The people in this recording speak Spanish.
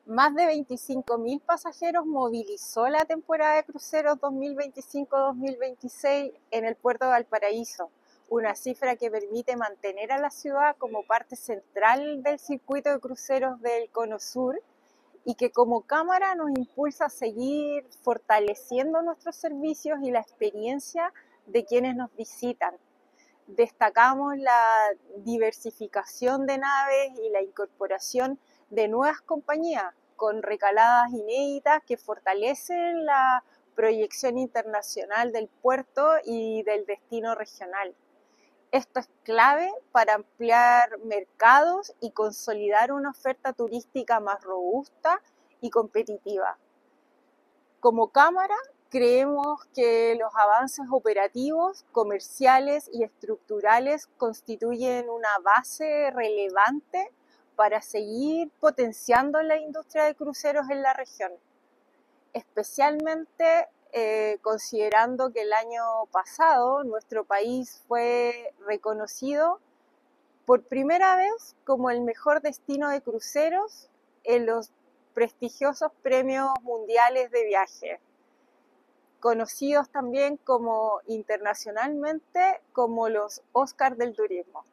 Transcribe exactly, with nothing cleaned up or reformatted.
Más de veinticinco mil pasajeros movilizó la temporada de cruceros dos mil veinticinco dos mil veintiséis en el puerto de Valparaíso, una cifra que permite mantener a la ciudad como parte central del circuito de cruceros del Cono Sur y que como cámara nos impulsa a seguir fortaleciendo nuestros servicios y la experiencia de quienes nos visitan. Destacamos la diversificación de naves y la incorporación de nuevas compañías con recaladas inéditas que fortalecen la proyección internacional del puerto y del destino regional. Esto es clave para ampliar mercados y consolidar una oferta turística más robusta y competitiva. Como cámara, creemos que los avances operativos, comerciales y estructurales constituyen una base relevante para seguir potenciando la industria de cruceros en la región, especialmente eh, considerando que el año pasado nuestro país fue reconocido por primera vez como el mejor destino de cruceros en los prestigiosos premios mundiales de viaje, conocidos también como internacionalmente como los Óscar del turismo.